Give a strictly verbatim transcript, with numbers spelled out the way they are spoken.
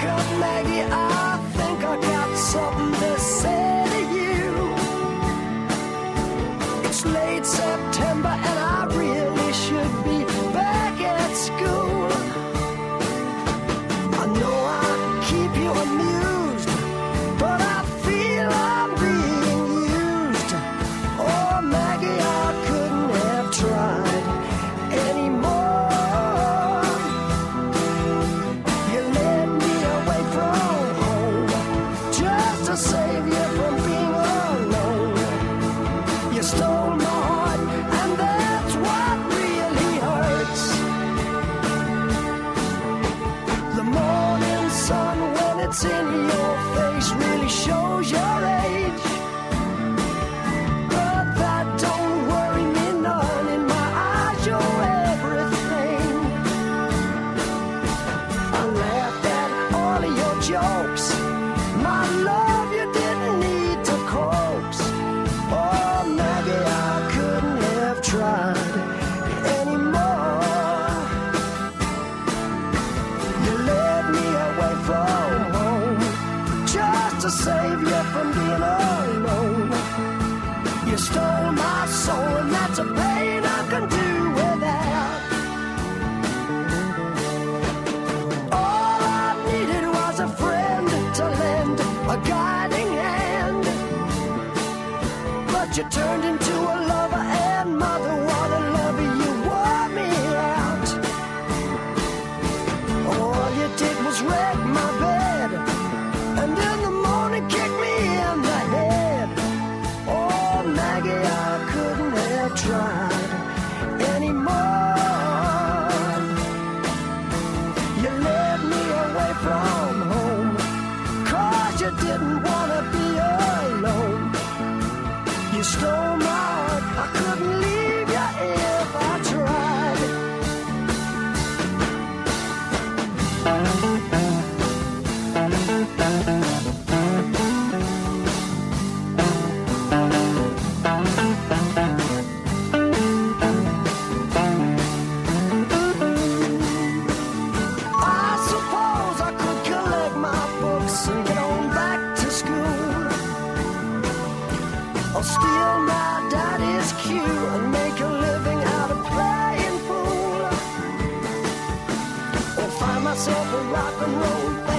up, Maggie, I think I got something to say to you. It's late September and I really should be back at school. I know I keep you amused, but I feel I'm being used. Oh, Maggie, I couldn't have tried anymore. You led me away from home just to save you from being alone. You stole my heart, and that's what really hurts. The morning sun, when it's in your face, really shows your age. But that don't worry me none. In my eyes, you're everything. I laughed at all of your jokes. My love, you didn't need to coax. Oh, Maggie, I couldn't have tried anymore. You led me away from home just to save you from being alone. You stole my soul, and that's a pain I can do without. All I needed was a friend to lend a guiding hand. But you turned into a lover and mother. What a lover, you wore me out. All you did was wreck my bed, and in the morning kick me in the head. Oh, Maggie, I couldn't have tried anymore. You led me away from home, 'cause you didn't want to be alone. You stole my heart, I couldn't leave you if I tried. I suppose I could collect my books and get on back to school, or steal my daddy's cue and make a living out of playing pool, or find myself a rock and roll band